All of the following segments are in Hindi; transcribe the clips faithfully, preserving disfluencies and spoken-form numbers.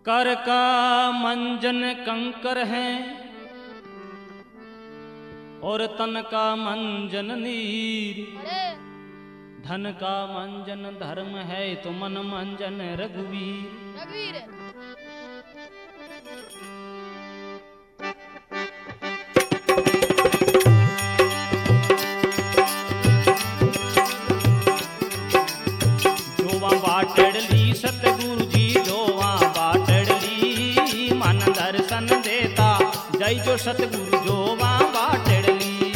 कर का मंजन कंकर है और तन का मंजन नीर। धन का मंजन धर्म है तो मन मंजन रघुवीर। रघुवीर जोवा बाटड़ली सतगुरु जी जोवा बाटड़ली मन दर्शन देता जय जो सतगुरु जोवा बाटड़ली।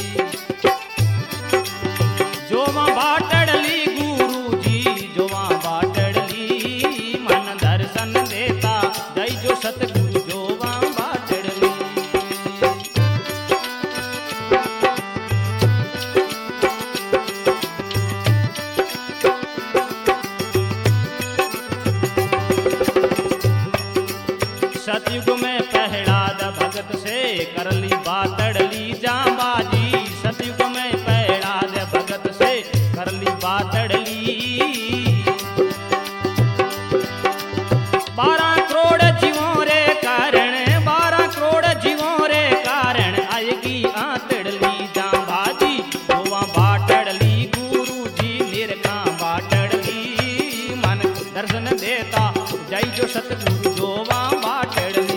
जोवा बाटड़ली गुरु जी जोवा बाटड़ली मन दर्शन देता जय जो सतगुरु जोवा बाटड़ली। सतयुग में पहड़ाद भगत से करली बातड़ली जांबाजी। सतयुग में पहड़ाद भगत से करली बातड़ली। बारह करोड़ जीवों रे कारण बारह करोड़ जीवों रे कारण आएगी आतड़ली जांबाजी। जोवा बाटड़ली गुरु जी निरखा बाटड़ली मन दर्शन देता जय जो सतगुरु जोवा बाटड़ली।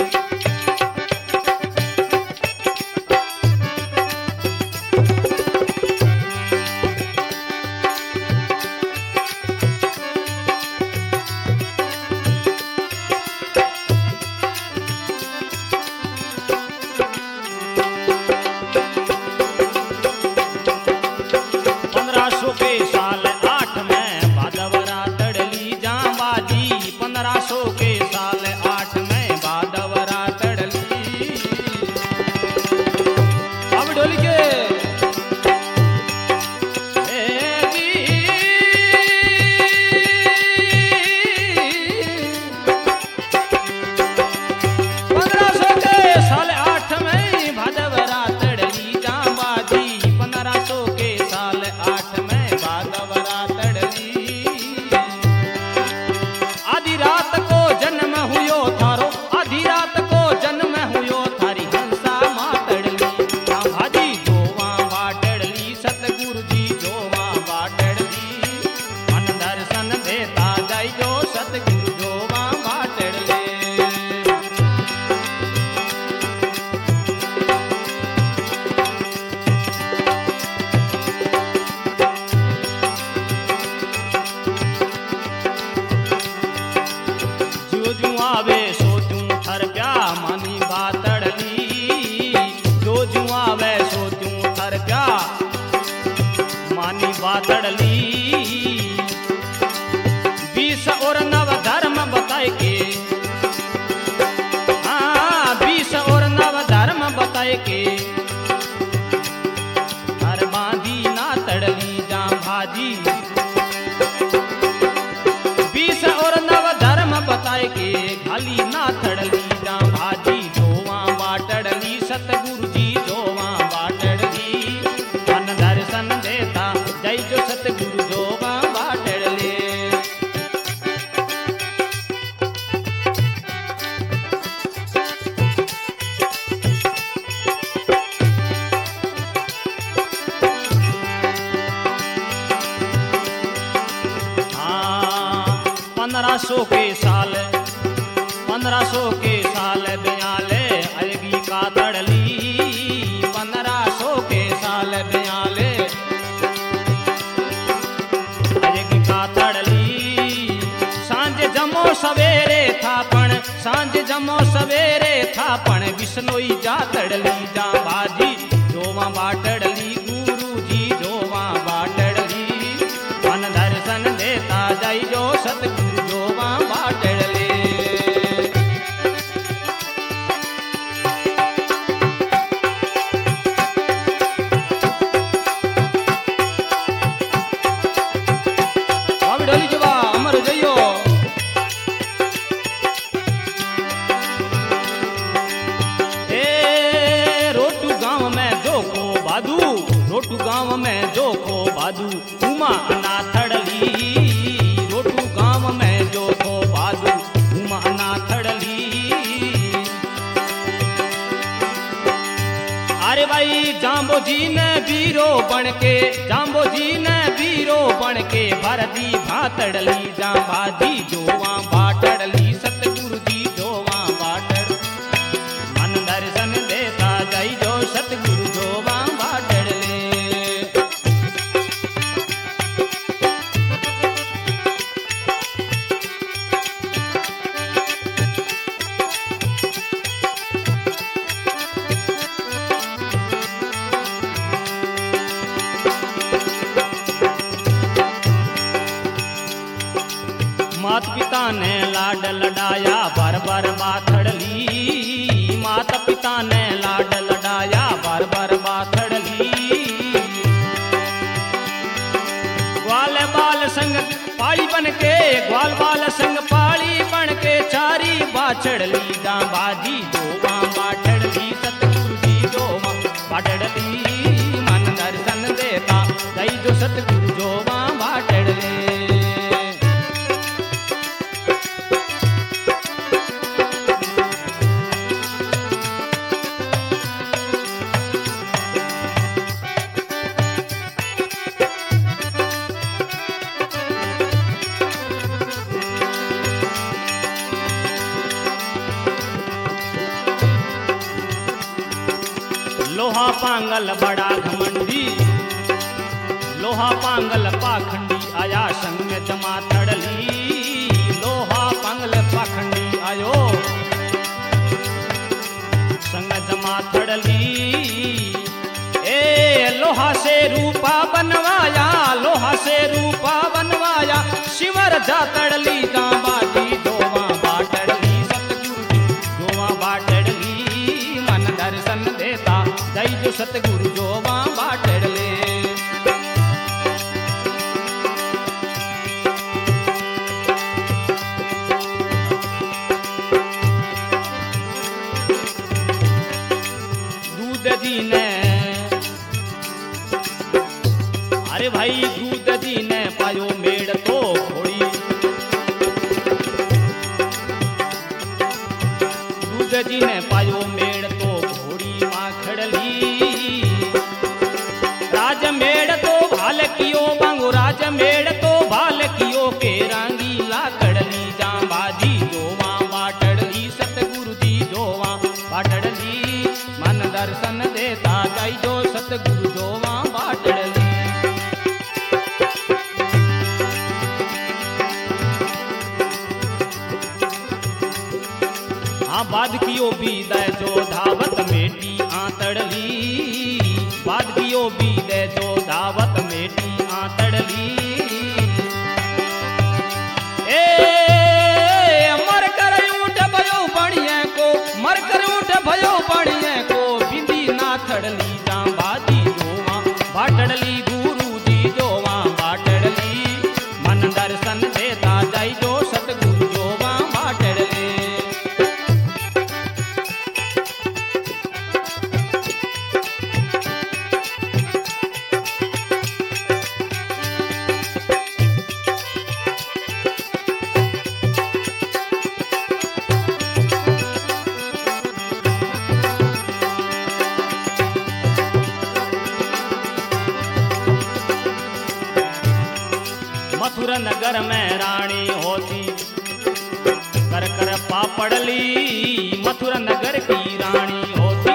पंद्रह सौ के साल आठ में भादवरा तड़ली जांबाजी। पंद्रह सौ के साल आठ में भादवरा तड़ली। अब डोल के ए जी पंद्रह सौ के साल आठ में भादवरा तड़ली जांबाजी। पंद्रह सौ के साल आठ में भादवरा तड़ली। आधी रात को जन्म हुयो थारो आधी रात को जन्म हुयो थारी हंसा मातड़ली जांबाजी। जोवा बाटड़ली सतगुरु जी जोवा बाटड़ली मन दर्शन देता जय जो सतगुरु जोवा बाटड़ली। जो जू आवे सो जू थर प्या मानी बातड़ली। जो जू आवे सो जू थर प्या मानी बातड़ली। बीस और नव धर्म बताए के हाँ बीस और नव धर्म बताए के हर बांधी ना तड़ली जांबाजी। बीस और नव धर्म बताए के खाली ना तड़ली जांबाजी। जोवा बाटड़ली सतगुरु जी जोवा बाटड़ली मन दर्शन देता जय जो सतगुरु जोवा बाटड़ली। हाँ पंद्रह सौ के साल पंद्रह सौ के साल बयाले अलगी का तड़ली। पंद्रह सौ के साल बयाले अलगी का तड़ली। सांझ जमो सवेरे थापण सांझ जमो सवेरे थापण बिश्नोई जा तड़ली जांबाजी। जोवा बाटड़ली गुरु जी जोवा बाटड़ली मन दर्शन देता जय जो सतगुरु जोवा बाटड़ली। अब डोली जवा अमर जइयो ए रोटू गांव में जो को बादू रोटू गांव में जो को बादू उमा अनाथड़ली। रोटू गांव में जो को बादू उमा अनाथड़ जाम्बो जी ने वीरो बन के जाम्बो जी ने वीरो बन के भर दी भातड़ली जाम्बाजी जोवा बाटड़ली सतगुरु जी जोवा बाटड़ मन दर्शन देता जाई जो सतगुरु जोवा बाटड़ले। मात पिता ने लाड लडाया बार बार बाथड़ली माता पिता ने लाड लडाया बार बार बाथड़ली ग्वाल बाल संग पाली बन के ग्वाल बाल संग पाली बन के चारी बाछड़ली जाम्बाजी जोवा बाटड़ली सतगुरु जी जोवा बाटड़ली मन दर्शन देता गई जो सतगुरु जोवा बाटड़ले। लोहा पांगल बड़ा घमंडी लोहा पांगल पाखंडी आया संग में जमा तड़ली लोहा पांगल पाखंडी आयो संग जमा तड़ली ए लोहा से रूपा बनवाया लोहा से रूपा बनवाया शिवर जा तड़ली जाम्बाजी जोवा बाटड़ली सतगुरु जी जोवा बाटड़ली मन दर्शन देता जय जो सतगुरु जोवा बाटड़ले। दूध जी ने अरे भाई दूध जी ने पायो मेड़ तो घोड़ी दूध जी ने पायो मेड़ तो घोड़ी माखड़ली राज मेड़ तो भाल कियो बांगो राज मेड़ तो भाल कियो के रांगी लाकड़ली जाम्बाजी जोवा बाटड़ली सतगुरु जी जोवा बाटड़ली मन दर्शन देता जाई जो सतगुरु जोवा बाटड़ली। हाँ बाद कियो बीदय जो धावत मेटी आतड़ली बाद कियो बीदय जो धावत मेटी आतड़ली ए मर कर ऊँट भयो बढ़िया को मर कर ऊँट भयो बढ़िया को बिंदी ना थड़ली जाम्बाजी जोवा बाटड़ली गुरु जी जोवा बाटड़ली मन दर्शन देता जाई जो सतगुरु जोवा बाटड़ले। मथुरा नगर में रानी होती कर कर पापड़ली मथुरा नगर की रानी होती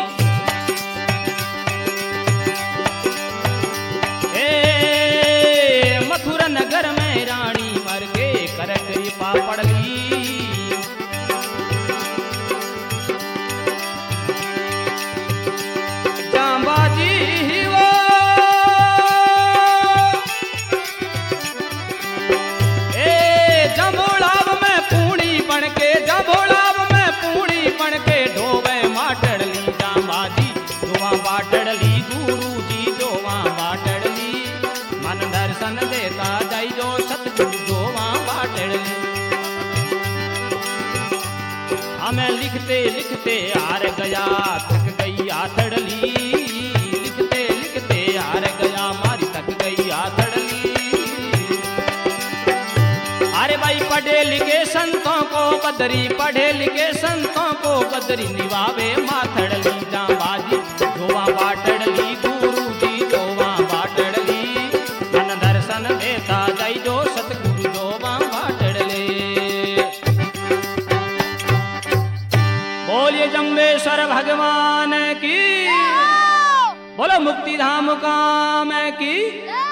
ए मथुरा नगर में रानी मर के कर कर पापड़ली जाम्बाजी जबोड़ाव में पूड़ी बन के जबोड़ाव में पूड़ी बन के ढोवे माटड़ली जाम्बाजी जोवा बाटड़ली गुरु जी जोवा बाटड़ली मन दर्शन देता जाई जो सतगुरु जोवा बाटड़ली। हमें लिखते लिखते हार गया थक गई आतड़ली लिखते लिखते हार गया मारी थक गई आतड़ली। अरे भाई पढ़े लिखे संतों को बदरी पढ़े लिखे संतों को बदरी निभावे माथड़ली जाम्बाजी जोवा बाटड़ली गुरु भगवान की बोलो मुक्ति धाम काम की